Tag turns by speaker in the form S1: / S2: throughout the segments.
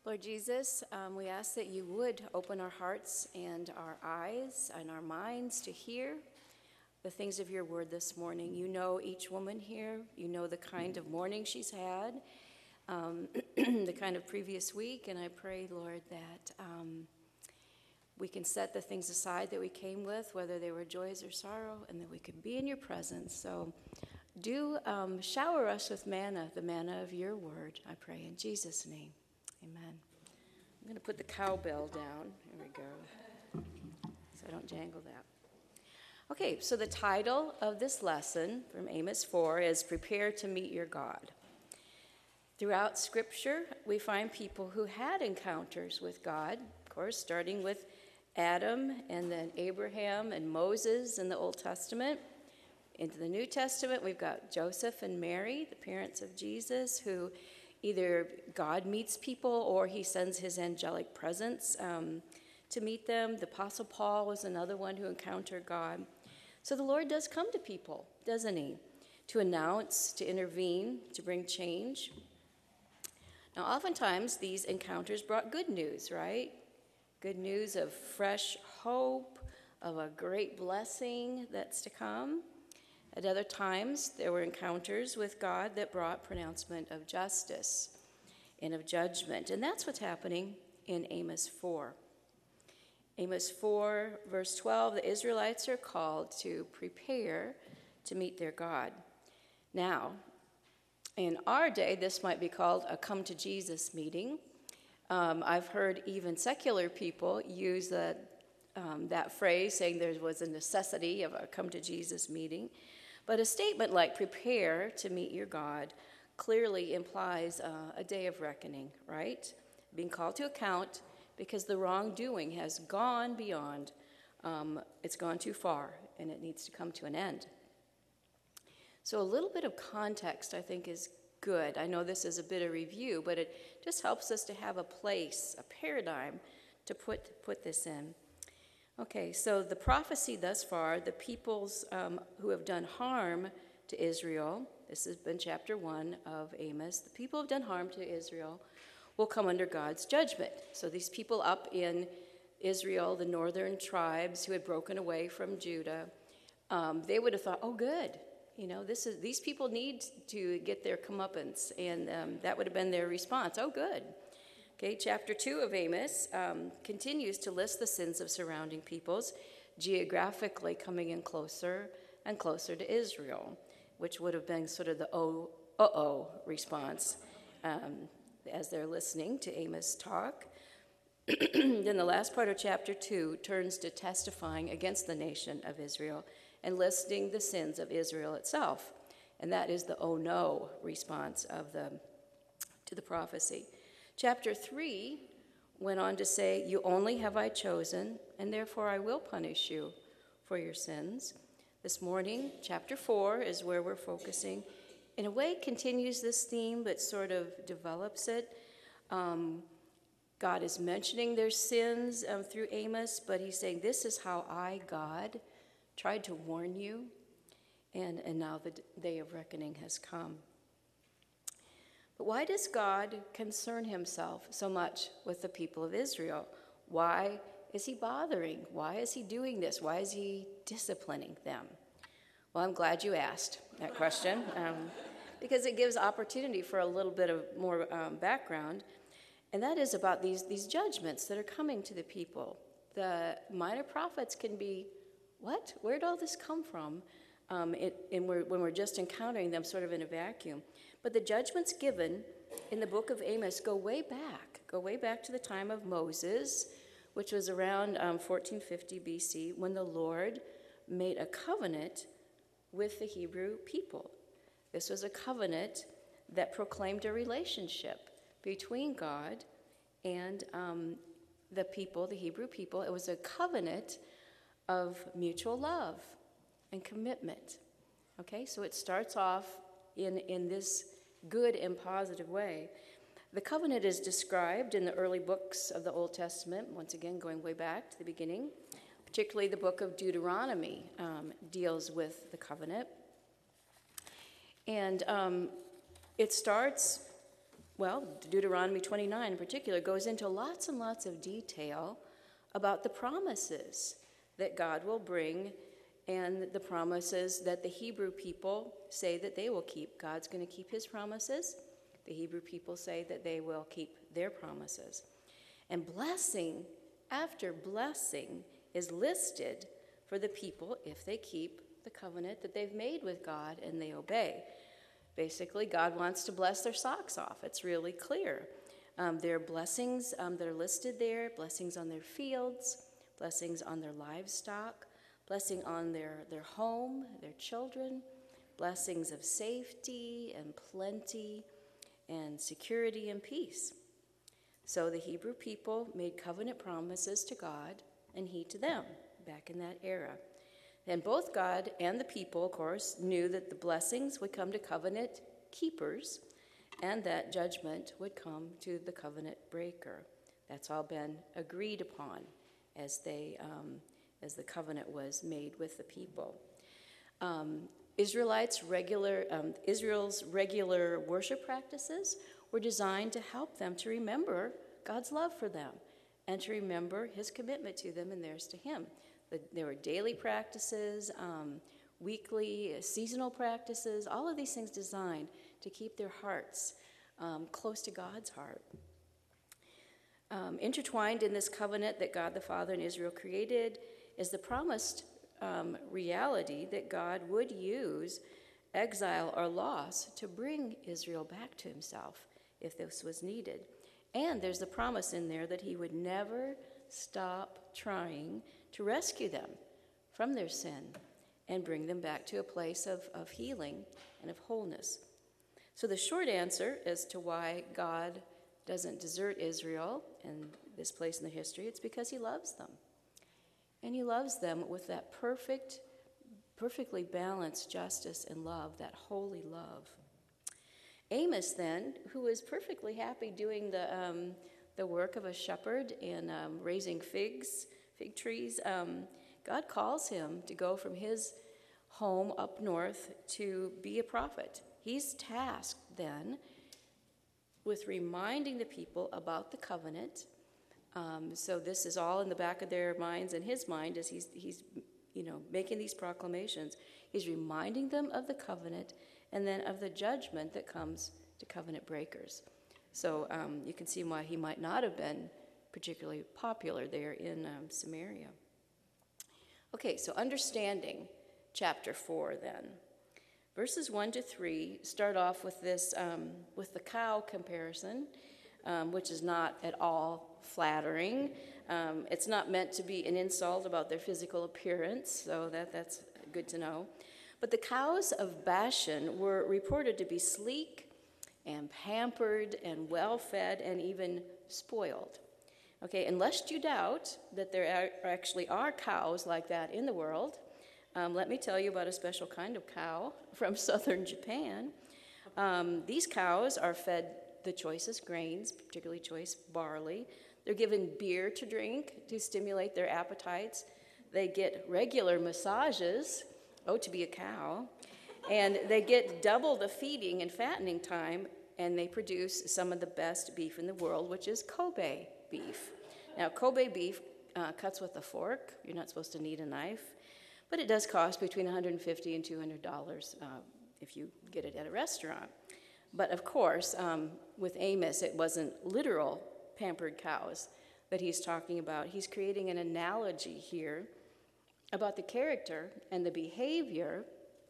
S1: Lord Jesus, we ask that you would open our hearts and our eyes and our minds to hear the things of your word this morning. You know each woman here. You know the kind of morning she's had, the kind of previous week. And I pray, Lord, that we can set the things aside that we came with, whether they were joys or sorrow, and that we can be in your presence. So do shower us with manna, the manna of your word, I pray in Jesus' name. Amen. I'm going to put the cowbell down. Here we go. So I don't jangle that. Okay, so the title of this lesson from Amos 4 is Prepare to Meet Your God. Throughout Scripture, we find people who had encounters with God, of course, starting with Adam and then Abraham and Moses in the Old Testament. Into the New Testament, we've got Joseph and Mary, the parents of Jesus, who either God meets people or he sends his angelic presence to meet them. The Apostle Paul was another one who encountered God. So the Lord does come to people, doesn't he? To announce, to intervene, to bring change. Now, oftentimes these encounters brought good news, right? Good news of fresh hope, of a great blessing that's to come. At other times, there were encounters with God that brought pronouncement of justice and of judgment. And that's what's happening in Amos 4. Amos 4, verse 12, the Israelites are called to prepare to meet their God. Now, in our day, this might be called a come to Jesus meeting. I've heard even secular people use that phrase, saying there was a necessity of a come to Jesus meeting. But a statement like prepare to meet your God clearly implies a day of reckoning, right? Being called to account because the wrongdoing has gone beyond, it's gone too far, and it needs to come to an end. So a little bit of context, I think, is good. I know this is a bit of review, but it just helps us to have a place, a paradigm to put this in. Okay, so the prophecy thus far, the peoples who have done harm to Israel, this has been chapter 1 of Amos, the people who have done harm to Israel will come under God's judgment. So these people up in Israel, the northern tribes who had broken away from Judah, they would have thought, oh, good, these people need to get their comeuppance, and that would have been their response. Oh, good. Okay, chapter 2 of Amos continues to list the sins of surrounding peoples, geographically coming in closer and closer to Israel, which would have been sort of the response as they're listening to Amos talk. Then the last part of chapter 2 turns to testifying against the nation of Israel and listing the sins of Israel itself. And that is the oh no response to the prophecy. Chapter 3 went on to say, you only have I chosen, and therefore I will punish you for your sins. This morning, chapter 4 is where we're focusing. In a way, it continues this theme, but sort of develops it. God is mentioning their sins through Amos, but he's saying, this is how I, God, tried to warn you, and now the day of reckoning has come. But why does God concern himself so much with the people of Israel? Why is he bothering? Why is he doing this? Why is he disciplining them? Well, I'm glad you asked that question because it gives opportunity for a little bit of more background, and that is about these judgments that are coming to the people. The minor prophets can be, what? Where'd all this come from? When we're just encountering them sort of in a vacuum. But the judgments given in the book of Amos go way back to the time of Moses, which was around 1450 BC, when the Lord made a covenant with the Hebrew people. This was a covenant that proclaimed a relationship between God and the people, the Hebrew people. It was a covenant of mutual love and commitment. Okay, so it starts off in this good and positive way. The covenant is described in the early books of the Old Testament, once again going way back to the beginning. Particularly the book of Deuteronomy deals with the covenant. And it starts Deuteronomy 29 in particular goes into lots and lots of detail about the promises that God will bring and the promises that the Hebrew people say that they will keep. God's going to keep his promises. The Hebrew people say that they will keep their promises. And blessing after blessing is listed for the people if they keep the covenant that they've made with God and they obey. Basically, God wants to bless their socks off. It's really clear. There are blessings that are listed there, blessings on their fields, blessings on their livestock, blessing on their home, their children, blessings of safety and plenty and security and peace. So the Hebrew people made covenant promises to God and he to them back in that era. And both God and the people, of course, knew that the blessings would come to covenant keepers and that judgment would come to the covenant breaker. That's all been agreed upon as the covenant was made with the people. Israel's regular worship practices were designed to help them to remember God's love for them and to remember his commitment to them and theirs to him. There were daily practices, weekly, seasonal practices, all of these things designed to keep their hearts close to God's heart. Intertwined in this covenant that God the Father and Israel created is the promised reality that God would use exile or loss to bring Israel back to himself if this was needed. And there's the promise in there that he would never stop trying to rescue them from their sin and bring them back to a place of healing and of wholeness. So the short answer as to why God doesn't desert Israel in this place in the history, it's because he loves them. And he loves them with that perfectly balanced justice and love, that holy love. Amos, then, who is perfectly happy doing the work of a shepherd and raising fig trees, God calls him to go from his home up north to be a prophet. He's tasked then with reminding the people about the covenant. So this is all in the back of their minds and his mind as he's making these proclamations. He's reminding them of the covenant and then of the judgment that comes to covenant breakers. So you can see why he might not have been particularly popular there in Samaria. Okay, so understanding chapter 4 then. Verses 1 to 3 start off with this, with the cow comparison, which is not at all flattering. It's not meant to be an insult about their physical appearance, so that's good to know. But the cows of Bashan were reported to be sleek and pampered and well-fed and even spoiled. Okay, and lest you doubt that there actually are cows like that in the world, let me tell you about a special kind of cow from southern Japan. These cows are fed the choicest grains, particularly choice barley. They're given beer to drink to stimulate their appetites. They get regular massages, to be a cow, and they get double the feeding and fattening time, and they produce some of the best beef in the world, which is Kobe beef. Now, Kobe beef cuts with a fork. You're not supposed to need a knife, but it does cost between $150 and $200 if you get it at a restaurant. But of course, with Amos, it wasn't literal pampered cows that he's talking about. He's creating an analogy here about the character and the behavior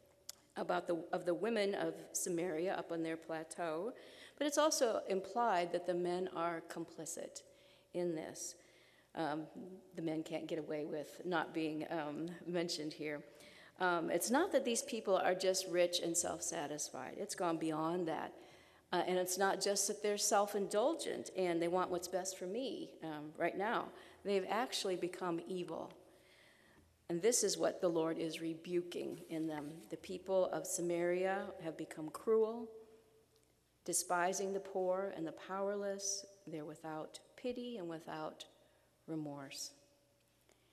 S1: of the women of Samaria up on their plateau, but it's also implied that the men are complicit in this. The men can't get away with not being mentioned here. It's not that these people are just rich and self-satisfied. It's gone beyond that. And it's not just that they're self-indulgent and they want what's best for me right now. They've actually become evil. And this is what the Lord is rebuking in them. The people of Samaria have become cruel, despising the poor and the powerless. They're without pity and without remorse.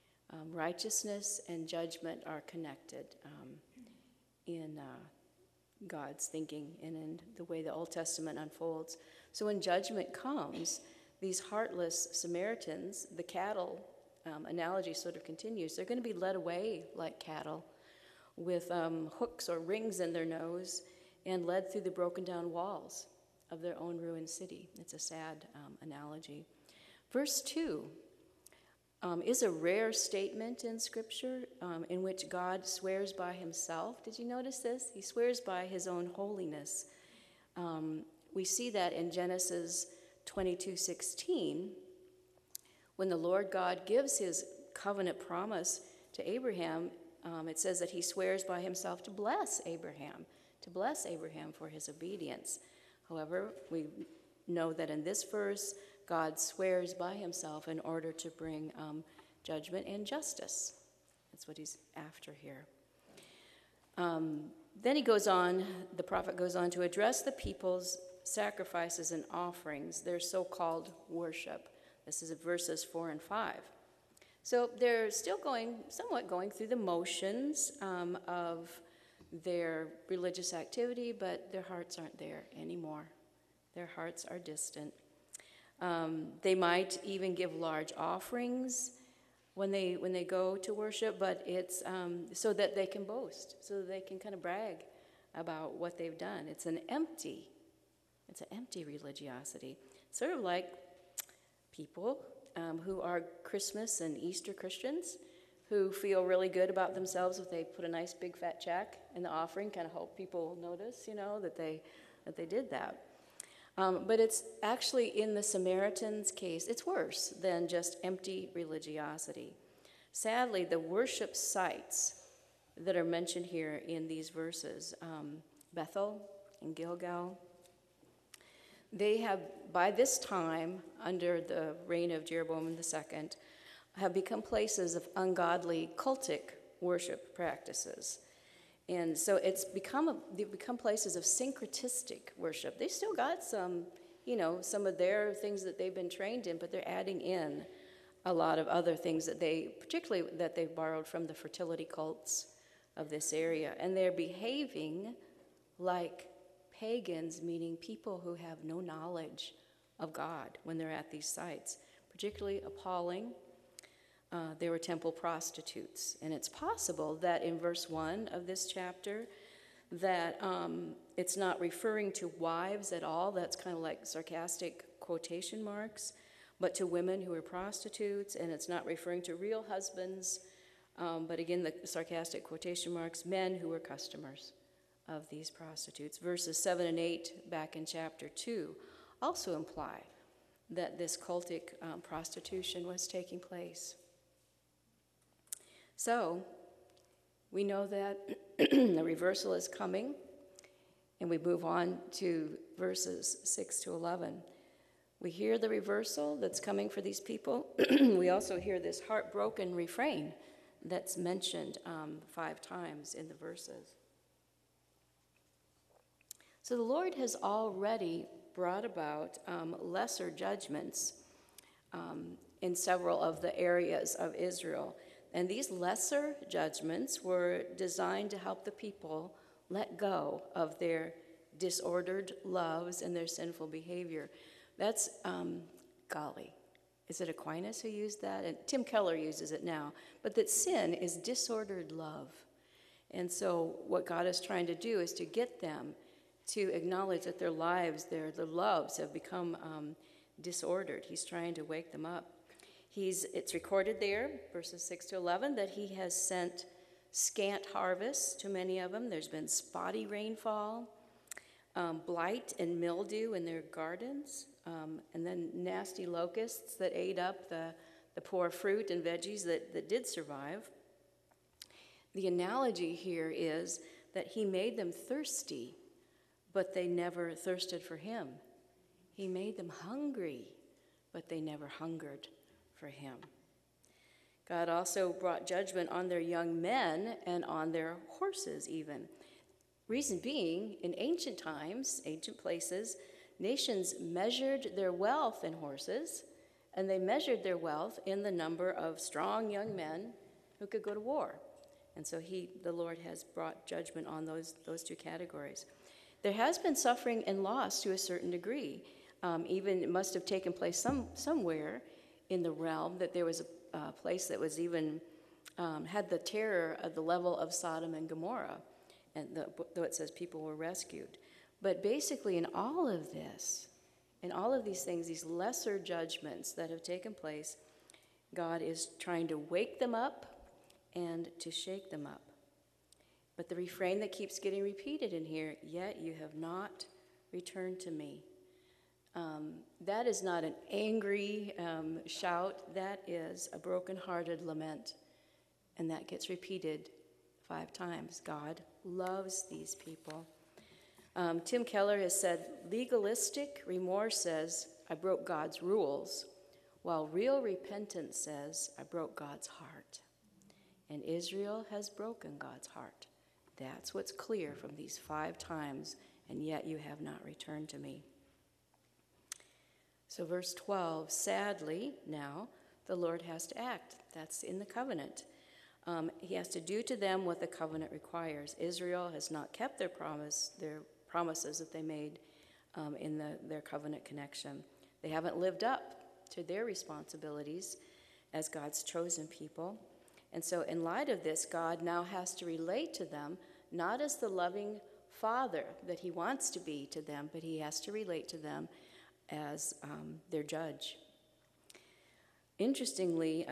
S1: Righteousness and judgment are connected in God's thinking and in the way the Old Testament unfolds. So when judgment comes, these heartless Samaritans, the cattle analogy sort of continues, they're going to be led away like cattle with hooks or rings in their nose and led through the broken down walls of their own ruined city. It's a sad analogy. Verse 2 is a rare statement in Scripture in which God swears by himself. Did you notice this? He swears by his own holiness. We see that in Genesis 22:16, when the Lord God gives his covenant promise to Abraham. It says that he swears by himself to bless Abraham for his obedience. However, we know that in this verse, God swears by himself in order to bring judgment and justice. That's what he's after here. Then he goes on, the prophet goes on to address the people's sacrifices and offerings, their so-called worship. This is verses 4 and 5. So they're still somewhat going through the motions of their religious activity, but their hearts aren't there anymore. Their hearts are distant. They might even give large offerings when they go to worship, but it's so that they can boast, so that they can kind of brag about what they've done. It's an empty religiosity, sort of like people who are Christmas and Easter Christians, who feel really good about themselves if they put a nice big fat check in the offering, kind of hope people notice, that they did that. But it's actually, in the Samaritans' case, it's worse than just empty religiosity. Sadly, the worship sites that are mentioned here in these verses, Bethel and Gilgal, they have, by this time, under the reign of Jeroboam II, have become places of ungodly cultic worship practices. And so they've become places of syncretistic worship. They still got some of their things that they've been trained in, but they're adding in a lot of other things that they've borrowed from the fertility cults of this area. And they're behaving like pagans, meaning people who have no knowledge of God when they're at these sites. Particularly appalling, they were temple prostitutes. And it's possible that in verse 1 of this chapter that it's not referring to wives at all. That's kind of like sarcastic quotation marks, but to women who are prostitutes. And it's not referring to real husbands, but again, the sarcastic quotation marks, men who were customers of these prostitutes. Verses 7 and 8 back in chapter 2 also imply that this cultic prostitution was taking place. So we know that the reversal is coming, and we move on to verses 6 to 11. We hear the reversal that's coming for these people. We also hear this heartbroken refrain that's mentioned 5 times in the verses. So the Lord has already brought about lesser judgments in several of the areas of Israel. And these lesser judgments were designed to help the people let go of their disordered loves and their sinful behavior. That's, is it Aquinas who used that? And Tim Keller uses it now. But that sin is disordered love. And so what God is trying to do is to get them to acknowledge that their lives, their loves have become disordered. He's trying to wake them up. It's recorded there, verses 6 to 11, that he has sent scant harvests to many of them. There's been spotty rainfall, blight and mildew in their gardens, and then nasty locusts that ate up the poor fruit and veggies that did survive. The analogy here is that he made them thirsty, but they never thirsted for him. He made them hungry, but they never hungered for him. God also brought judgment on their young men and on their horses even. Reason being, in ancient times, ancient places, nations measured their wealth in horses, and they measured their wealth in the number of strong young men who could go to war. And so the Lord has brought judgment on those two categories. There has been suffering and loss to a certain degree. Even it must have taken place somewhere in the realm that there was a place that was even had the terror of the level of Sodom and Gomorrah, and though it says people were rescued. But basically in all of this, in all of these things, these lesser judgments that have taken place, God is trying to wake them up and to shake them up. But the refrain that keeps getting repeated in here, yet you have not returned to me. That is not an angry shout. That is a brokenhearted lament. And that gets repeated 5 times. God loves these people. Tim Keller has said, legalistic remorse says, I broke God's rules, while real repentance says, I broke God's heart. And Israel has broken God's heart. That's what's clear from these 5 times, and yet you have not returned to me. So verse 12, sadly now, the Lord has to act. That's in the covenant. He has to do to them what the covenant requires. Israel has not kept their promises that they made in their covenant connection. They haven't lived up to their responsibilities as God's chosen people. And so in light of this, God now has to relate to them, not as the loving father that he wants to be to them, but he has to relate to them as their judge. Interestingly,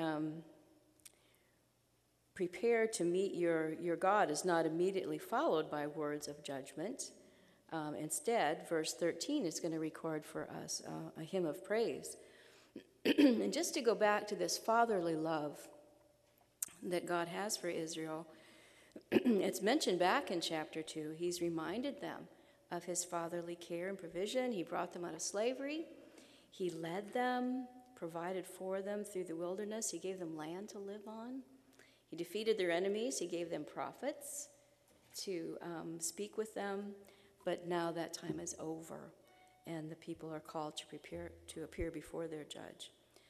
S1: prepare to meet your God is not immediately followed by words of judgment. Instead, verse 13 is going to record for us a hymn of praise. And just to go back to this fatherly love that God has for Israel, it's mentioned back in chapter 2. He's reminded them of his fatherly care and provision. He brought them out of slavery. He led them, provided for them through the wilderness. He gave them land to live on. He defeated their enemies. He gave them prophets to speak with them. But now that time is over, and the people are called to prepare to appear before their judge.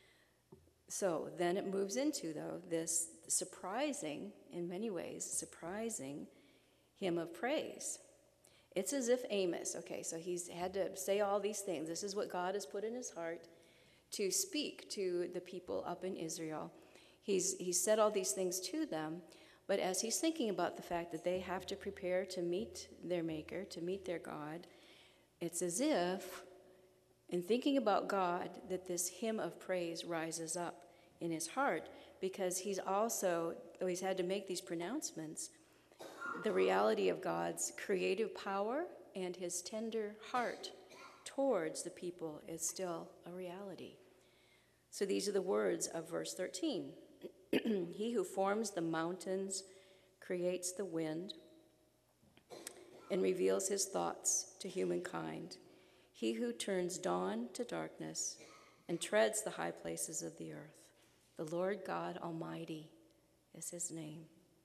S1: So then it moves into, though, this surprising, in many ways, surprising hymn of praise. It's as if Amos, okay, so he's had to say all these things. This is what God has put in his heart to speak to the people up in Israel. He's said all these things to them, but as he's thinking about the fact that they have to prepare to meet their Maker, to meet their God, it's as if, in thinking about God, that this hymn of praise rises up in his heart, because he's also, though he's had to make these pronouncements, the reality of God's creative power and his tender heart towards the people is still a reality. So these are the words of verse 13. He who forms the mountains, creates the wind, and reveals his thoughts to humankind. He who turns dawn to darkness and treads the high places of the earth. The Lord God Almighty is his name.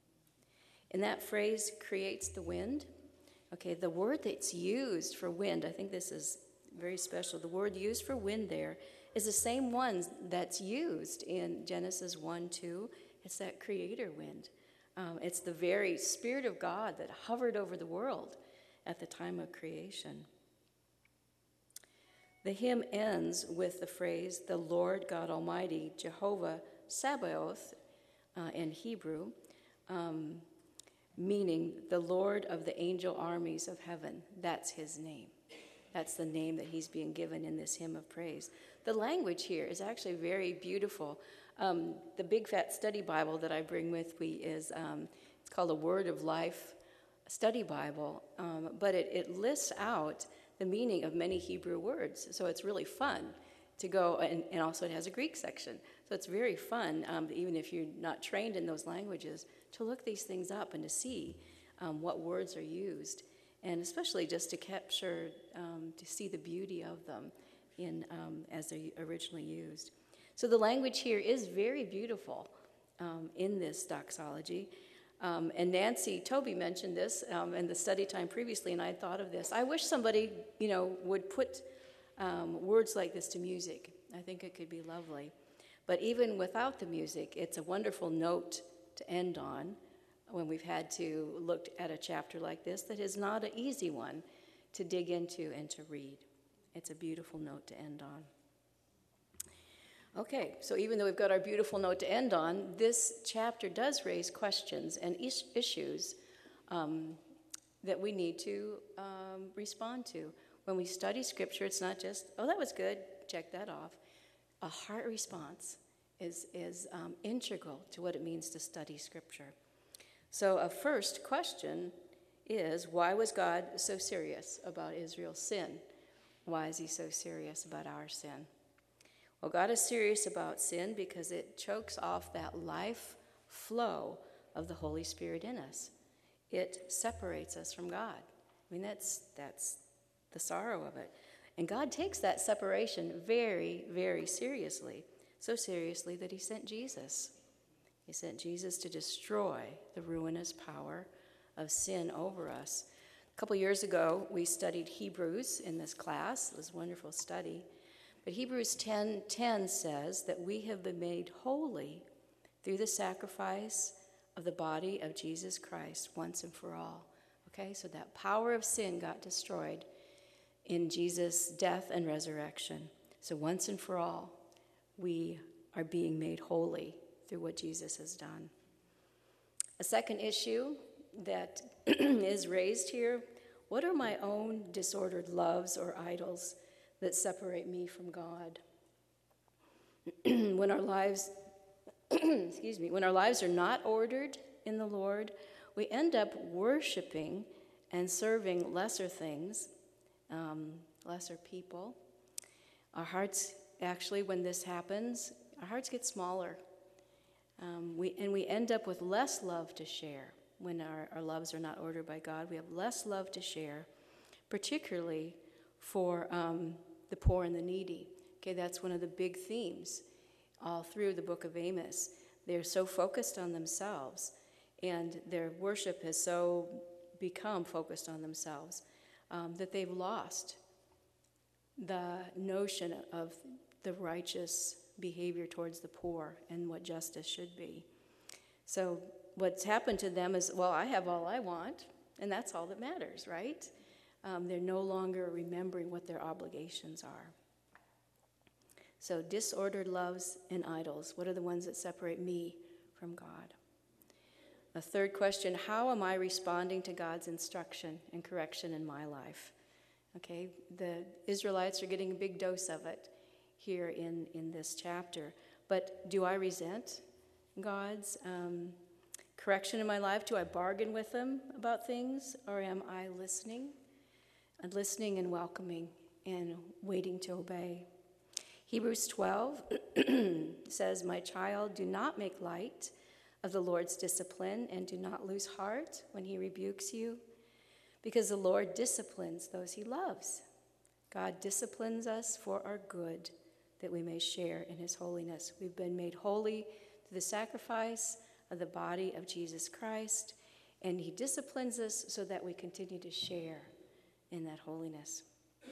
S1: In that phrase, creates the wind, okay, the word that's used for wind, I think this is very special. The word used for wind there is the same one that's used in Genesis 1:2. It's that creator wind. It's the very Spirit of God that hovered over the world at the time of creation. The hymn ends with the phrase, the Lord God Almighty, Jehovah Sabaoth in Hebrew, meaning the Lord of the angel armies of heaven. That's his name. That's the name that he's being given in this hymn of praise. The language here is actually very beautiful. The Big Fat Study Bible that I bring with me is, it's called a Word of Life Study Bible, but it lists out the meaning of many Hebrew words. So it's really fun to go, and also it has a Greek section. So it's very fun, even if you're not trained in those languages, to look these things up and to see what words are used, and especially just to capture, to see the beauty of them in as they're originally used. So the language here is very beautiful in this doxology. And Nancy Toby mentioned this in the study time previously, and I had thought of this. I wish somebody, would put words like this to music. I think it could be lovely. But even without the music, it's a wonderful note to end on when we've had to look at a chapter like this that is not an easy one to dig into and to read. It's a beautiful note to end on. Okay, so even though we've got our beautiful note to end on, this chapter does raise questions and issues that we need to respond to. When we study Scripture, it's not just, oh, that was good, check that off. A heart response is integral to what it means to study Scripture. So a first question is, why was God so serious about Israel's sin? Why is he so serious about our sin? Well, God is serious about sin because it chokes off that life flow of the Holy Spirit in us. It separates us from God. I mean, that's the sorrow of it. And God takes that separation very, very seriously, so seriously that he sent Jesus. He sent Jesus to destroy the ruinous power of sin over us. A couple years ago, we studied Hebrews in this class. It was a wonderful study. But Hebrews 10:10 says that we have been made holy through the sacrifice of the body of Jesus Christ once and for all. Okay, so that power of sin got destroyed in Jesus' death and resurrection. So once and for all, we are being made holy through what Jesus has done. A second issue that is raised here, what are my own disordered loves or idols that separate me from God? When our lives, when our lives are not ordered in the Lord, we end up worshiping and serving lesser things, lesser people. Our hearts, actually, when this happens, our hearts get smaller. We end up with less love to share. When our loves are not ordered by God, we have less love to share, particularly for the poor and the needy. Okay, that's one of the big themes all through the book of Amos. They're so focused on themselves, and their worship has so become focused on themselves that they've lost the notion of the righteous behavior towards the poor and what justice should be. So what's happened to them is, well, I have all I want, and that's all that matters, right? They're no longer remembering what their obligations are. So disordered loves and idols, what are the ones that separate me from God? A third question, how am I responding to God's instruction and correction in my life? Okay, the Israelites are getting a big dose of it here in this chapter. But do I resent God's correction in my life? Do I bargain with him about things? Or am I listening? And listening and welcoming and waiting to obey. Hebrews 12 says, my child, do not make light of the Lord's discipline and do not lose heart when he rebukes you, because the Lord disciplines those he loves. God disciplines us for our good, that we may share in his holiness. We've been made holy through the sacrifice of the body of Jesus Christ, and he disciplines us so that we continue to share in that holiness.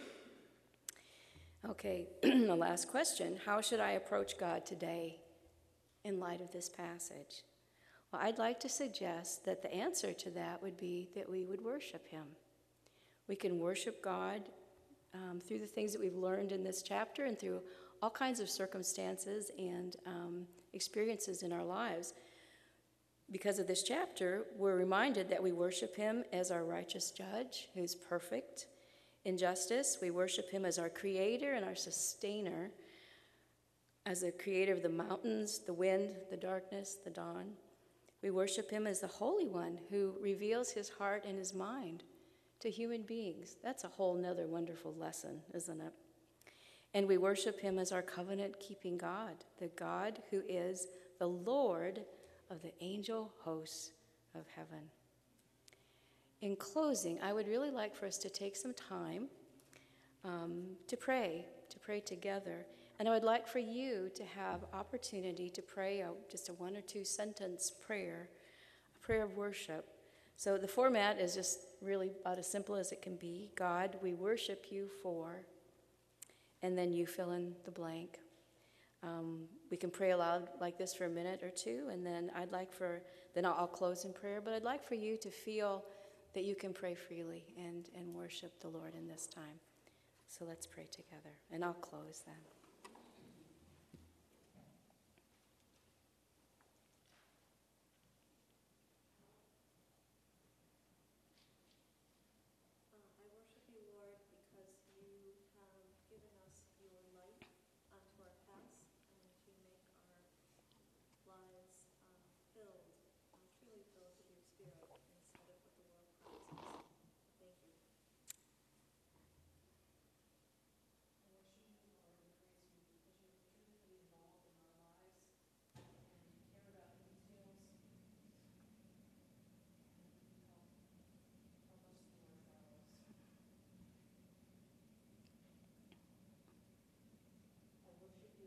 S1: Okay, the last question, how should I approach God today in light of this passage? Well, I'd like to suggest that the answer to that would be that we would worship him. We can worship God through the things that we've learned in this chapter and through all kinds of circumstances and experiences in our lives. Because of this chapter, we're reminded that we worship him as our righteous judge, who's perfect in justice. We worship him as our creator and our sustainer, as the creator of the mountains, the wind, the darkness, the dawn. We worship him as the Holy One who reveals his heart and his mind to human beings. That's a whole nother wonderful lesson, isn't it? And we worship him as our covenant-keeping God, the God who is the Lord of the angel hosts of heaven. In closing, I would really like for us to take some time to pray together. And I would like for you to have opportunity to pray just a 1 or 2 sentence prayer, a prayer of worship. So the format is just really about as simple as it can be. God, we worship you for, and then you fill in the blank. We can pray aloud like this for a minute or two, and then I'll close in prayer, but I'd like for you to feel that you can pray freely and worship the Lord in this time. So let's pray together, and I'll close then. I worship you, Lord, because you have given us